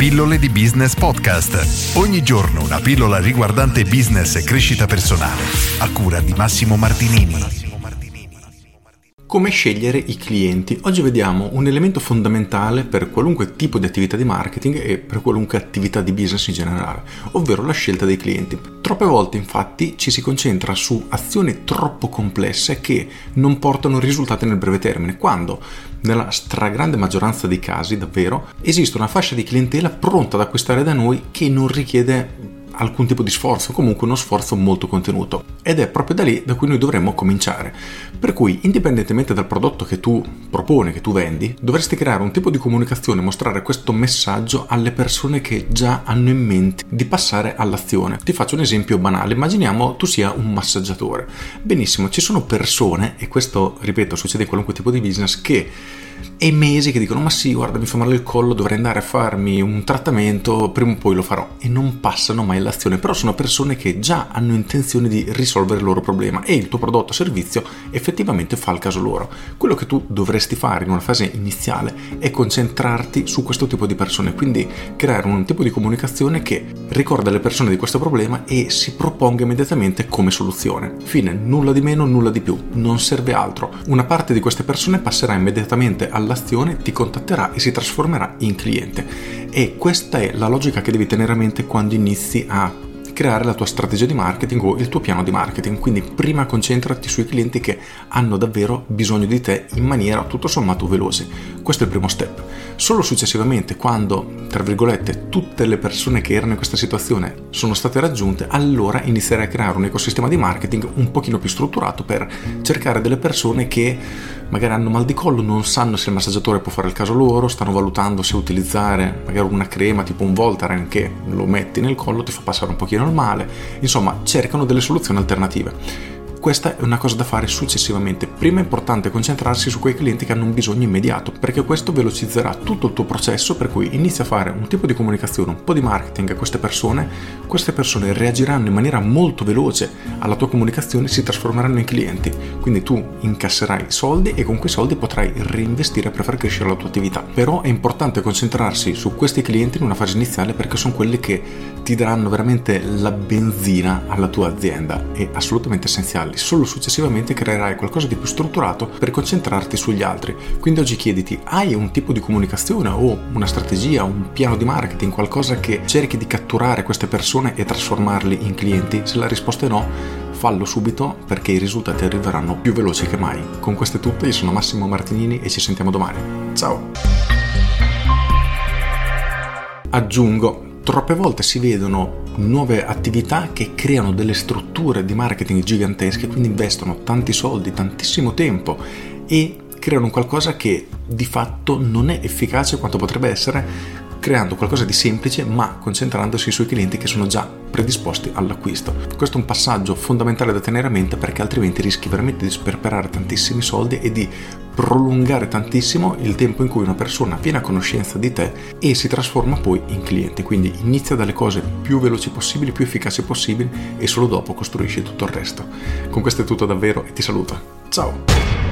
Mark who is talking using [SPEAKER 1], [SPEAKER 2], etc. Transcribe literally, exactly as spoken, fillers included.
[SPEAKER 1] Pillole di Business Podcast. Ogni giorno una pillola riguardante business e crescita personale. A cura di Massimo Martinini.
[SPEAKER 2] Come scegliere i clienti? Oggi vediamo un elemento fondamentale per qualunque tipo di attività di marketing e per qualunque attività di business in generale, ovvero la scelta dei clienti. Troppe volte infatti ci si concentra su azioni troppo complesse che non portano risultati nel breve termine, quando nella stragrande maggioranza dei casi davvero esiste una fascia di clientela pronta ad acquistare da noi che non richiede alcun tipo di sforzo, comunque uno sforzo molto contenuto, ed è proprio da lì da cui noi dovremmo cominciare. Per cui, indipendentemente dal prodotto che tu proponi, che tu vendi, dovresti creare un tipo di comunicazione, mostrare questo messaggio alle persone che già hanno in mente di passare all'azione. Ti faccio un esempio banale: immaginiamo tu sia un massaggiatore. Benissimo, ci sono persone, e questo ripeto succede in qualunque tipo di business, che e mesi che dicono: ma sì, guarda, mi fa male il collo, dovrei andare a farmi un trattamento, prima o poi lo farò, e non passano mai all'azione. Però sono persone che già hanno intenzione di risolvere il loro problema e il tuo prodotto o servizio effettivamente fa il caso loro. Quello che tu dovresti fare in una fase iniziale è concentrarti su questo tipo di persone, quindi creare un tipo di comunicazione che ricorda alle persone di questo problema e si proponga immediatamente come soluzione. Fine, nulla di meno, nulla di più, non serve altro. Una parte di queste persone passerà immediatamente all'azione, ti contatterà e si trasformerà in cliente, e questa è la logica che devi tenere a mente quando inizi a creare la tua strategia di marketing o il tuo piano di marketing. Quindi prima concentrati sui clienti che hanno davvero bisogno di te in maniera tutto sommato veloce. Questo è il primo step. Solo successivamente, quando tra virgolette tutte le persone che erano in questa situazione sono state raggiunte, allora inizierai a creare un ecosistema di marketing un pochino più strutturato per cercare delle persone che magari hanno mal di collo, non sanno se il massaggiatore può fare il caso loro, stanno valutando se utilizzare magari una crema tipo un Voltaren che lo metti nel collo, ti fa passare un pochino il male, insomma cercano delle soluzioni alternative. Questa è una cosa da fare successivamente. Prima è importante concentrarsi su quei clienti che hanno un bisogno immediato, perché questo velocizzerà tutto il tuo processo, per cui inizia a fare un tipo di comunicazione, un po' di marketing a queste persone. Queste persone reagiranno in maniera molto veloce alla tua comunicazione e si trasformeranno in clienti. Quindi tu incasserai soldi e con quei soldi potrai reinvestire per far crescere la tua attività. Però è importante concentrarsi su questi clienti in una fase iniziale, perché sono quelli che ti daranno veramente la benzina alla tua azienda. È assolutamente essenziale. Solo successivamente creerai qualcosa di più strutturato per concentrarti sugli altri. Quindi oggi chiediti: hai un tipo di comunicazione o una strategia, un piano di marketing, qualcosa che cerchi di catturare queste persone e trasformarli in clienti? Se la risposta è no, fallo subito, perché i risultati arriveranno più veloci che mai. Con questo è tutto, io sono Massimo Martinini e ci sentiamo domani. Ciao! Aggiungo, troppe volte si vedono nuove attività che creano delle strutture di marketing gigantesche, quindi investono tanti soldi, tantissimo tempo e creano qualcosa che di fatto non è efficace quanto potrebbe essere, creando qualcosa di semplice ma concentrandosi sui clienti che sono già predisposti all'acquisto. Questo è un passaggio fondamentale da tenere a mente, perché altrimenti rischi veramente di sperperare tantissimi soldi e di prolungare tantissimo il tempo in cui una persona viene a conoscenza di te e si trasforma poi in cliente. Quindi inizia dalle cose più veloci possibili, più efficaci possibili, e solo dopo costruisci tutto il resto. Con questo è tutto davvero e ti saluto. Ciao!